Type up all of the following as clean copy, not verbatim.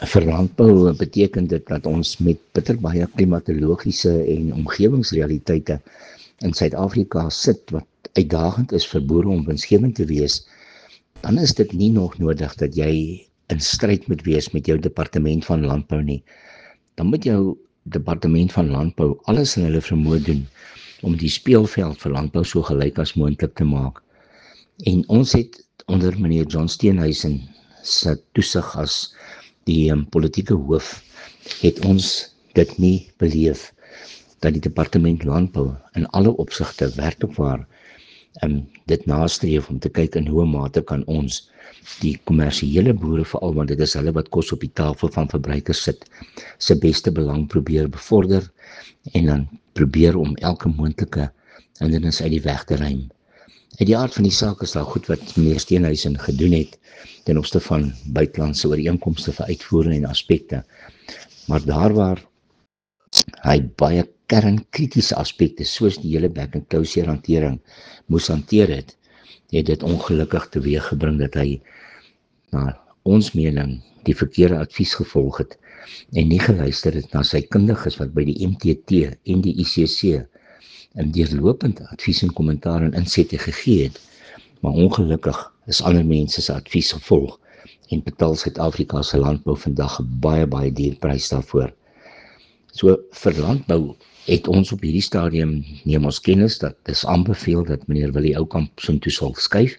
Vir landbou beteken dit dat ons met bitter baie klimatologiese en omgewingsrealiteite in Suid-Afrika sit wat uitdagend is vir boere om winsgewend te wees. Dan is dit nie nog nodig dat jy in stryd moet wees met jou departement van landbou nie. Dan moet jou departement van landbou alles in hulle vermoë doen om die speelveld vir landbou so gelyk as moontlik te maak. En ons het onder meneer John Steenhuisen se toesig as die politieke hoof, het ons dit nie beleef dat die departement landbou in alle opsigte werklik waar dit nastreef om te kyk in hoe mate kan ons die kommersiële boere veral, want dit is hulle wat kos op die tafel van verbruikers sit, se beste belang probeer bevorder en dan probeer om elke moontlike hindernis uit die weg te ruim. Uit die aard van die saak is daar goed wat meneer Steenhuisen gedoen het ten opsigte van buitelandse ooreenkomste vir uitvoering en aspekte. Maar daar waar hy baie kernkritiese aspekte soos die hele back and closure hantering moes hanteer het dit ongelukkig teweeggebring dat hy na ons mening die verkeerde advies gevolg het en nie geluister het na sy kundiges wat by die MTT en die ICC deurlopend advies en kommentaar en insette gegee het, maar ongelukkig is ander mense se advies gevolg en betaal Suid-Afrika se landbou vandag 'n baie duur prys daarvoor. So vir landbou het ons op hierdie stadium neem ons kennis dat dis aanbeveel dat meneer Willie Oukamp soontoe sal skuif.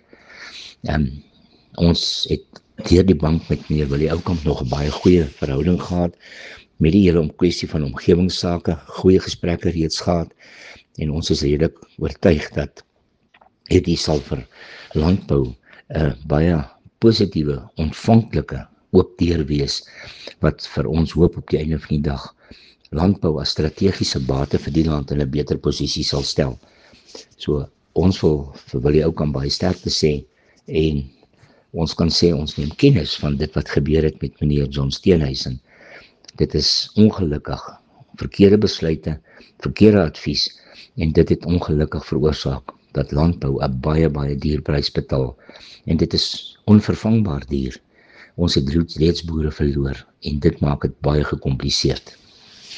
Ons het deur die bank met meneer Willie Oukamp nog 'n baie goeie verhouding gehad met die hele kwessie van omgewingsake, goeie gesprekke reeds gehad en ons is redelik oortuig dat hierdie sal vir landbou 'n baie positiewe, ontvanklike oop deur wees wat vir ons hoop op die einde van die dag landbou as strategiese bate vir die land in 'n beter posisie sal stel. So ons wil vir Willie Oukamp baie sterkte sê en ons kan sê ons neem kennis van dit wat gebeur het met meneer John Steenhuisen. Dit is ongelukkig verkeerde besluite, verkeerde advies en dit het ongelukkig veroorsaak dat landbou 'n baie duur prys betaal en dit is onvervangbaar duur. Ons het reeds boere verloor en dit maak dit baie gekompliseerd.